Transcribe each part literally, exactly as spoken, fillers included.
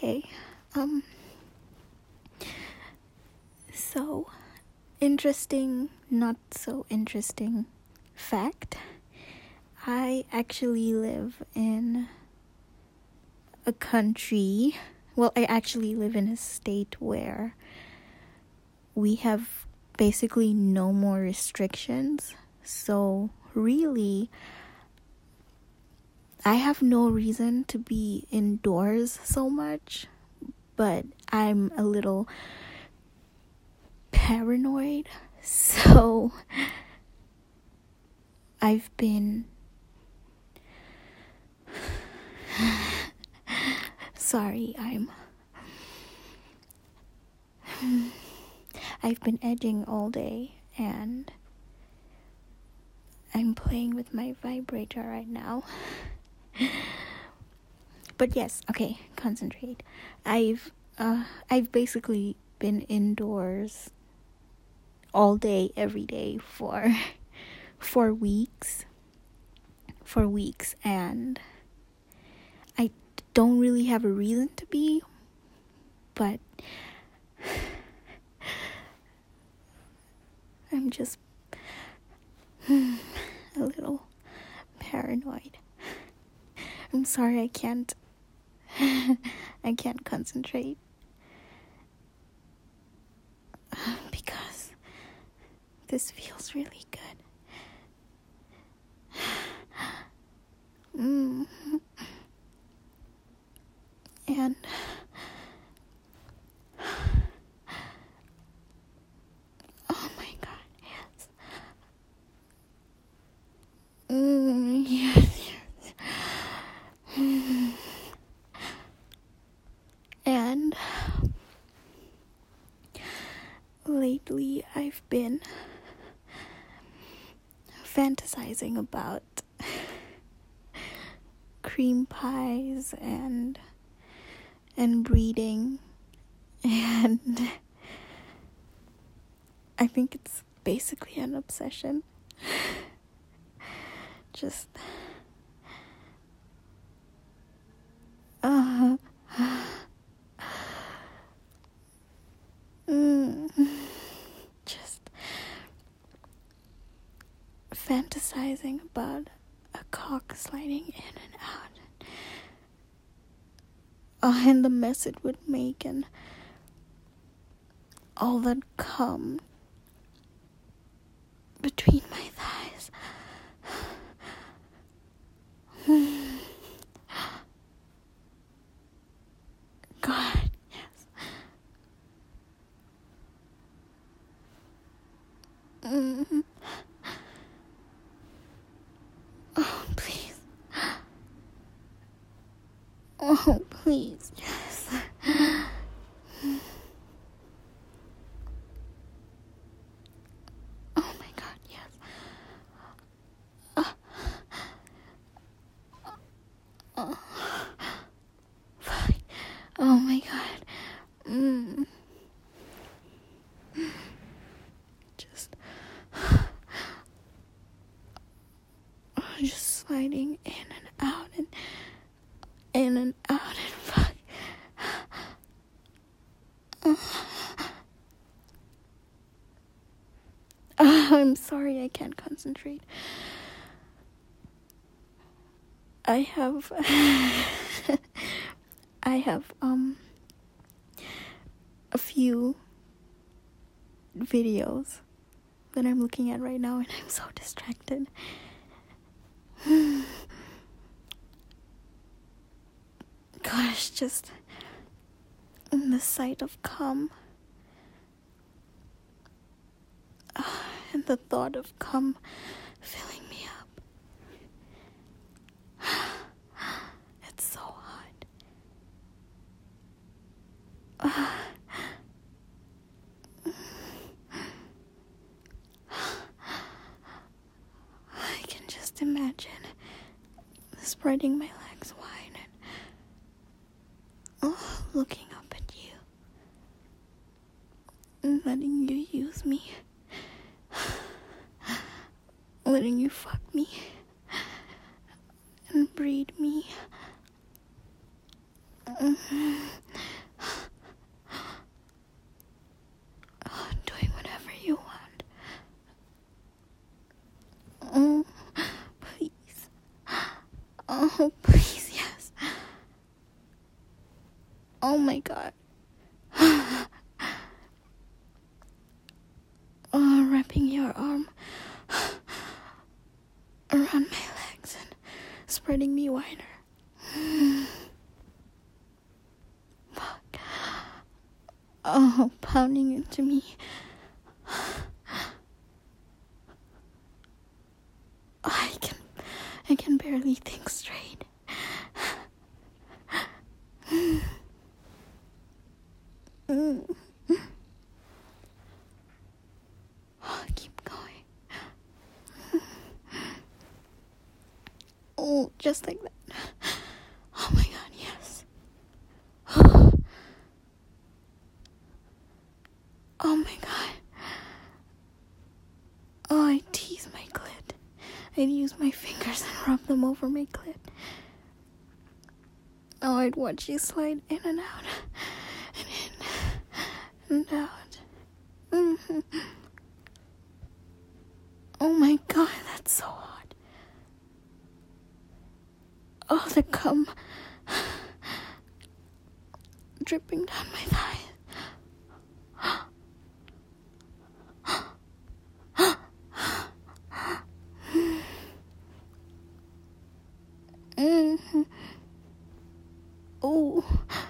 Okay. Um. So, interesting, not so interesting fact. I actually live in a country. Well, I actually live in a state where we have basically no more restrictions. So, really, I have no reason to be indoors so much, but I'm a little paranoid. So, I've been sorry, I'm I've been edging all day and I'm playing with my vibrator right now. But yes, okay, concentrate. I've uh I've basically been indoors all day every day for for weeks. For weeks and I don't really have a reason to be, but I'm just a little paranoid. I'm sorry I can't I can't concentrate because this feels really good. Mm. And oh my god, yes. Mm, yes, yes. Mm. And lately I've been fantasizing about cream pies and and breeding, and I think it's basically an obsession. Just uh mm, just fantasizing about a cock sliding in and out, oh, and the mess it would make, and all that cum between my thighs. God, yes. Mm. Oh, please. Oh, please, yes. Oh my god, yes. Uh, uh, fuck. Oh my god. Mm. Just, just sliding in and out and in and out and fuck. Uh, I'm sorry, I can't concentrate. I have, I have, um, a few videos that I'm looking at right now, and I'm so distracted. Gosh, just the sight of cum, uh, and the thought of cum filling me up. It's so hot. Uh, I can just imagine spreading my legs wide and oh, looking up at you and letting you use me, letting you fuck me and breed me. Oh, please, yes. Oh my god. Oh, wrapping your arm around my legs and spreading me wider. Fuck. Oh, pounding into me. I can, I can barely think straight. Mm. Oh, keep going. Oh, just like that. Oh my god, yes. Oh my god. Oh, I tease my clit. I'd use my fingers and rub them over my clit. Oh, I'd watch you slide in and out. And in and out. Mm-hmm. Oh my god, that's so hot. Oh, the cum dripping down my thighs. Mm-hmm. Oh.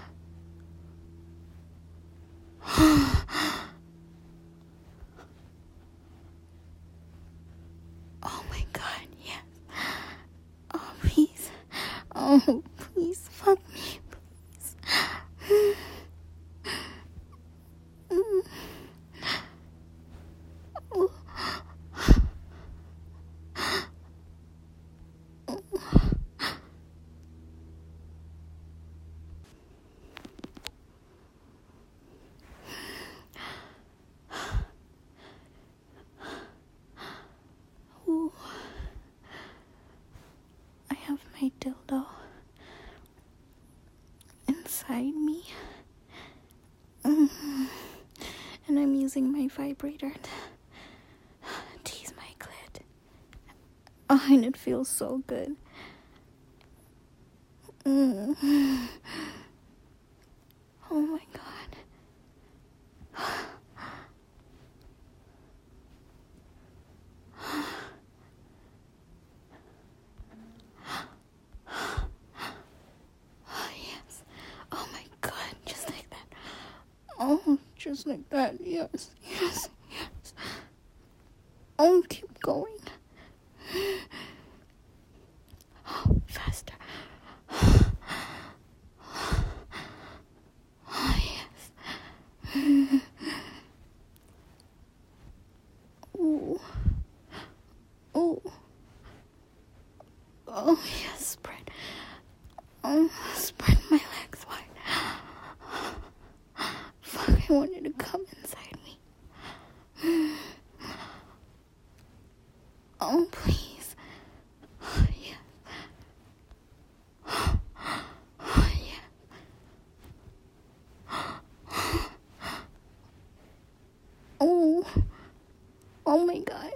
Oh my god, yes. Oh, please. Oh, please, fuck me, please. Mm. Oh. Ooh. I have my dildo inside me. Mm. And I'm using my vibrator to tease my clit. Oh, and it feels so good. Mm. Oh my god. Oh, yes. Oh my god, just like that. Oh, just like that. Yes, yes, yes. Oh, keep going. Oh, faster. Oh, yes. Ooh. Ooh. Oh, yes, spread. Oh, spread my legs wide. Fuck, I want you to come inside me. Oh, please. Oh, yes. Oh, yes. Oh. Oh my god.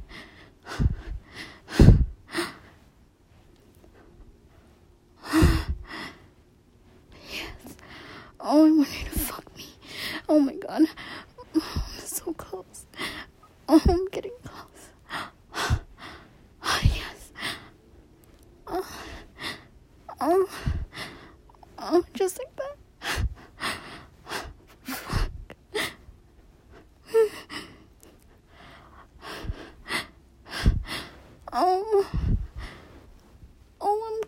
Yes. Oh, I want you to fuck me. Oh my god. Oh, I'm so close. Oh, I'm getting close. Oh, yes. Oh. Oh. Oh, just like that. Fuck. Oh. Oh, I'm...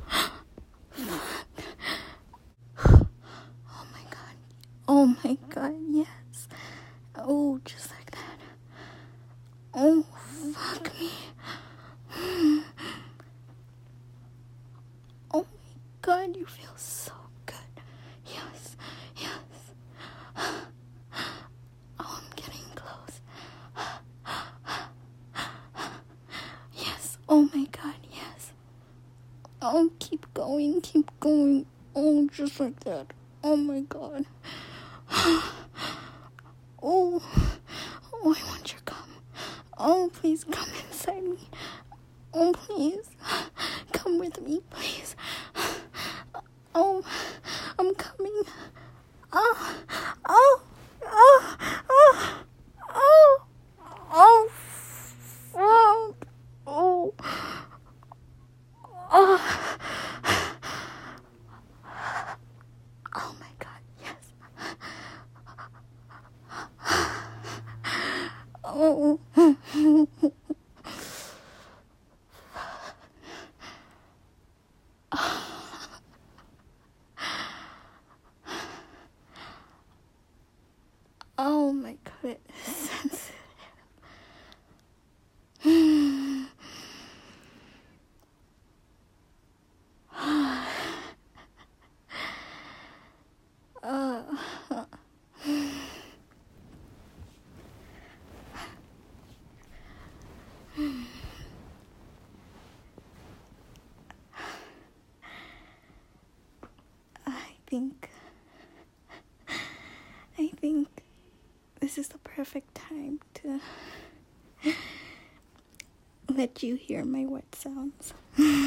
Oh my god. Oh my god, yes. Oh, just like that. Oh, fuck me. Oh my god, you feel so good. Yes, yes. Oh, I'm getting close. Yes, oh my god, yes. Oh, keep going, keep going. Oh, just like that. Oh my god. Oh, oh, I want your cum. Oh, please come inside me. Oh, please. Come come with me, please. Oh, I'm coming. Oh, oh, oh, oh, oh, oh, oh, oh, oh. Oh my God, yes. Oh. Oh my goodness. uh, I think I think this is the perfect time to let you hear my wet sounds.